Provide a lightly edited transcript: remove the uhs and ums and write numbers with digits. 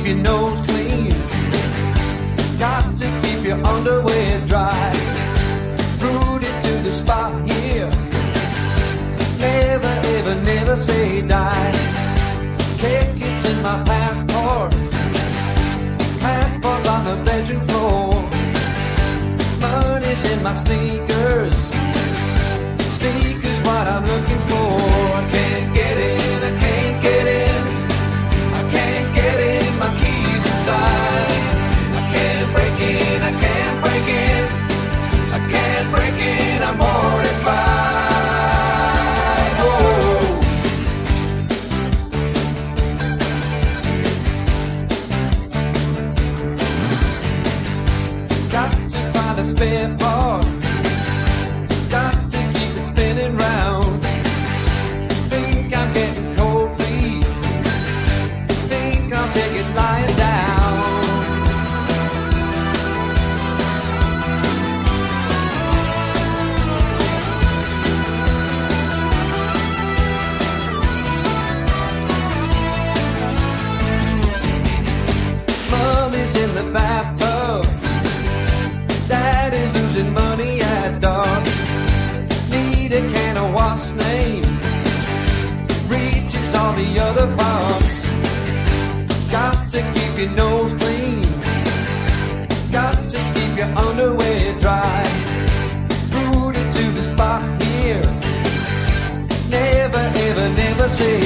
keep your nose clean. Got to keep your underwear dry. Rooted to the spot here. Never, ever, never say die. Tickets in my passport. Passport on the bedroom floor. Money's in my sneakers. Sneakers what I'm looking for. I can't get in, I can't get in. I can't get in, my keys inside. I can't break in, I can't break in. I can't break in, I'm mortified. Oh. Got to find a spare part. Got to keep it spinning round. Think I'm getting cold feet. Think I'll take it lying down. Mommy's in the bathtub. Daddy's losing money at darts. Need a can of what's name. Reaches all the other parts. Got to keep your nose clean. Got to keep your underwear dry. Rooted to the spot here. Never, ever, never say